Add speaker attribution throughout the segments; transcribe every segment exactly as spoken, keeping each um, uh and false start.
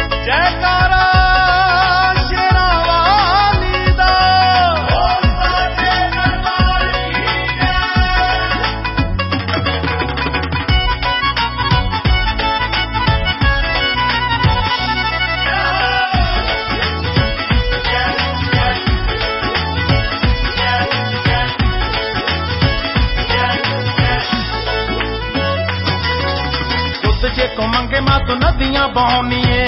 Speaker 1: ਜੈਕਾਰਾ ਸ਼ੇਰਾਂ ਵਾਲੀ ਦਾ ਓ ਸਾਡੇ ਦਰਬਾਰ ਕੀ ਜੈ। ਦੁੱਧ ਜੇ ਕੋ ਮੰਗੇ ਮਾਂ ਤੂੰ ਨਦੀਆਂ ਬਹਾਉਣੀਏ,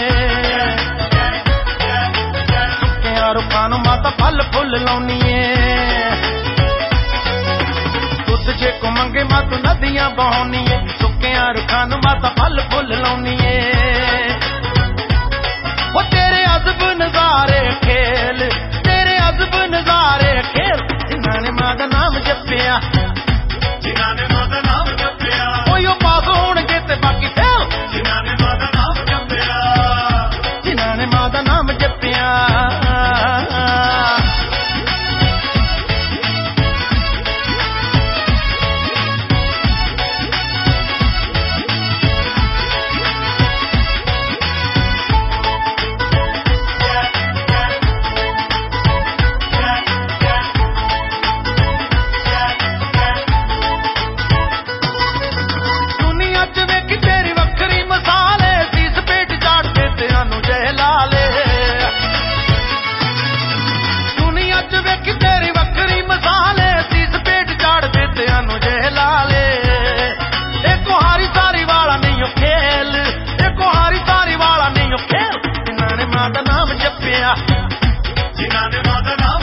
Speaker 1: ਸੁੱਕਿਆਂ ਰੁੱਖਾਂ ਨੂੰ ਮਾਤਾ ਫਲ ਫੁੱਲ ਲਾਉਣੀਏ। ਦੁੱਧ ਜੇ ਕੋ ਮੰਗੇ ਮਾਂ ਤੂੰ ਨਦੀਆਂ ਬਹਾਉਣੀਏ, ਸੁੱਕਿਆਂ ਰੁੱਖਾਂ ਨੂੰ ਮਾਤਾ ਫਲ ਫੁੱਲ ਲਾਉਣੀਏ। ਉਹ ਤੇਰੇ ਅਜ਼ਬ ਨਜ਼ਾਰੇ ਖੇਲ, ਤੇਰੇ ਅਜ਼ਬ ਨਜ਼ਾਰੇ ਖੇਲ, ਜਿਨ੍ਹਾਂ ਨੇ ਮਾਂ ਦਾ ਨਾਮ ਜਪਿਆ, ਜਿਨ੍ਹਾਂ ਨੇ ਮਾਂ ਦਾ ਨਾਮ ਜਪਿਆ, ਉਹੀ ਪਾਸ ਹੋਣਗੇ ਤੇ ਬਾਕੀ ਫੇਲ, ਜਿਨ੍ਹਾਂ ਨੇ ਮਾਂ ਦਾ ਨਾਮ ਜਪਿਆ, ਜਿਨ੍ਹਾਂ ਨੇ ਮਾਂ ਦਾ ਨਾਮ ਜਪਿਆ। ਜਿਨ੍ਹਾਂ ਨੇ ਮਾਂ ਦਾ ਨਾਮ